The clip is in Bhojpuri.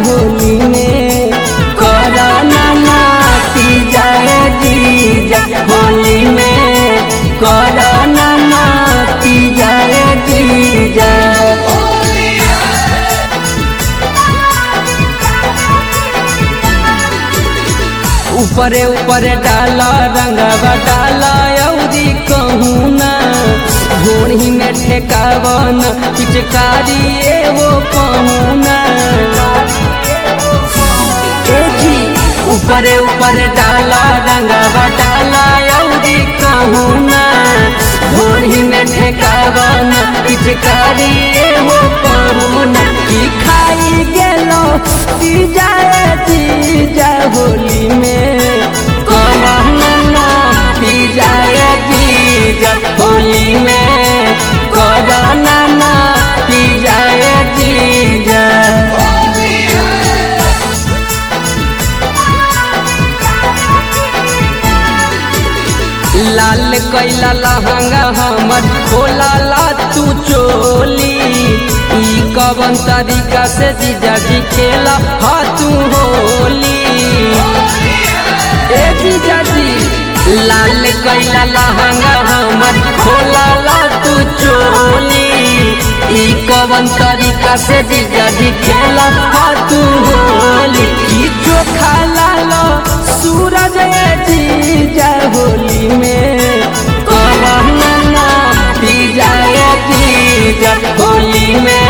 होली में करना नाती जाए जीजा होली में करना नाती जाए जीजा। ऊपरे ऊपरे डाला रंगवा डाला अउरी कहूँ ना घोड़ी में ठेकावन पिचकारी वो कहूँ ना। ऊपरे ऊपरे डाला रंगवा डाला अउरी कहूँ ना घोड़ी में ठेकावन पिचकारी वो कहूँ ना। की खाई गेलो पी जाए जीजा होली में करना पी जाए जीजा होली में करना पी जाए जीजा। लाल कैला लहंगा हमर खोला ला तू चोली ई कवन तरीका से जीजा जी खेला हा तू होली। ए जीजा जी लाल कैला लहंगा हमर खोला ला तू चोली ई कवन तरीका से जीजा जी खेला हा तू होली। की चोखा लालो सूरज जीजा होली में करना पी जाए जीजा होली में